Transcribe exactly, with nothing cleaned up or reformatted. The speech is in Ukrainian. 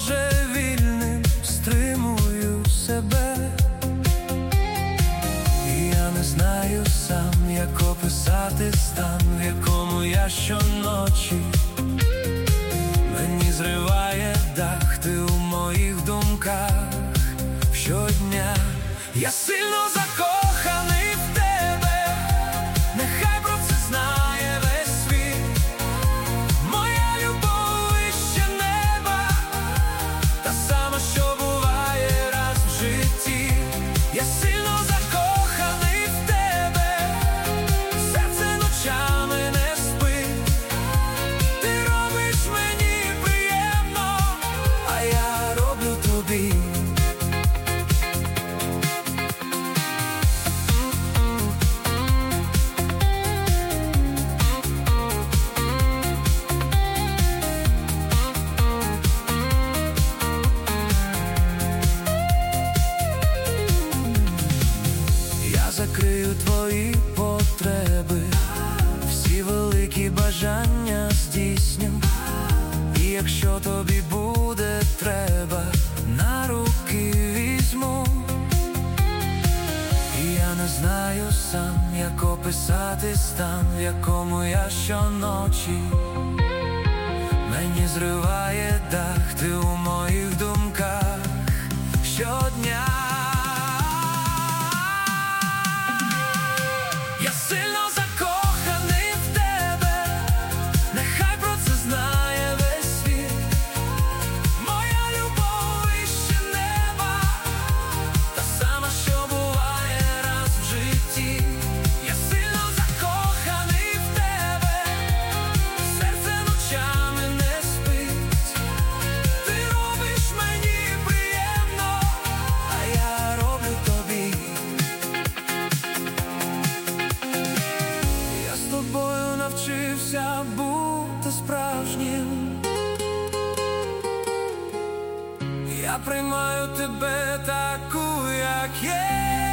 божевільним стримую себе. І я не знаю сам, як описати стан, в якому я щоночі. Мені зриває дах, ти у моїх думках щодня. Я сильно закоханий в тебе, нехай про це знає весь світ. Моя любов вище неба, та сама, що буває раз в житті. Я сильно закоханий в тебе, серце ночами не спить. Ти робиш мені приємно, а я роблю тобі. Закрию твої потреби, всі великі бажання здійсню. І якщо тобі буде треба, на руки візьму. І я не знаю сам, як описати стан, в якому я щоночі. Мені зриває дах, ти у моїх думках щодня. Я сильно закоханий в тебе, нехай про це знає весь світ. Моя любов вище неба, та сама, що буває раз в житті. Я сильно закоханий в тебе, серце ночами не спить. Ти робиш мені приємно, а я роблю тобі. Я з тобою навчився бути справжнім. Я приймаю тебе таку, як є.